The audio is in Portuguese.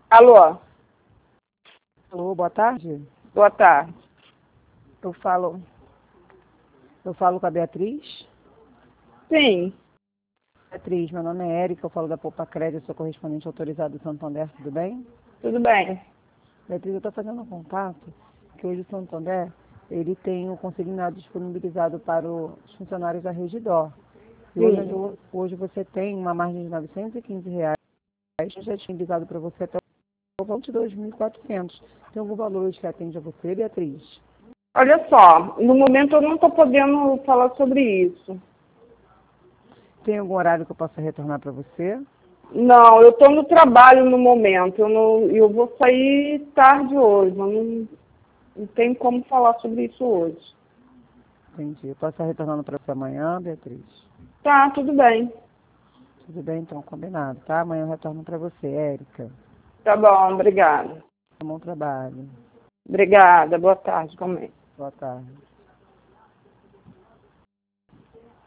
Alô, Alô, boa tarde. boa tarde. Eu falo com a Beatriz. Sim, Beatriz, meu nome é Érica, eu falo da Poupa Crédito, sou correspondente autorizado do Santander, tudo bem? tudo bem. Beatriz, eu estou fazendo um contato que hoje o Santander, ele tem o consignado disponibilizado para os funcionários da Redidor. E Sim. hoje você tem uma margem de R$ 915, já disponibilizado para você até o valor de 2.400. Tem algum valor hoje que atende a você, Beatriz? Olha só, no momento eu não estou podendo falar sobre isso. Tem algum horário que eu possa retornar para você? Não, eu estou no trabalho no momento. Eu vou sair tarde hoje. Eu não tenho como falar sobre isso hoje. Entendi. Eu posso estar retornando para você amanhã, Beatriz? Tá, tudo bem. Tudo bem, então, combinado, tá? Amanhã eu retorno para você, Érica. Tá bom, obrigada. Bom trabalho. Obrigada, boa tarde também. Boa tarde.